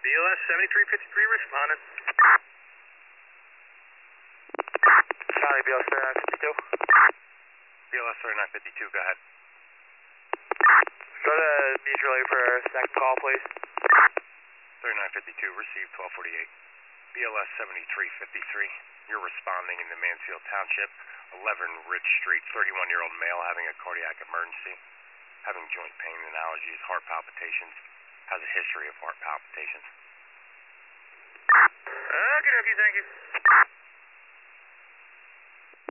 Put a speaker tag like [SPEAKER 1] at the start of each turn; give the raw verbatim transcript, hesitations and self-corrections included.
[SPEAKER 1] B L S seventy-three fifty-three responding.
[SPEAKER 2] Charlie, B L S thirty-nine fifty-two.
[SPEAKER 3] B L S thirty-nine fifty-two, go ahead.
[SPEAKER 2] Go to mutual aid for a second call, please.
[SPEAKER 3] thirty-nine fifty-two, received twelve forty-eight. B L S seventy-three fifty-three, you're responding in the Mansfield Township, eleven Ridge Street, thirty-one-year-old male having a cardiac emergency, having joint pain and allergies, heart palpitations, has a history of heart palpitations.
[SPEAKER 1] Okay, okay, thank you.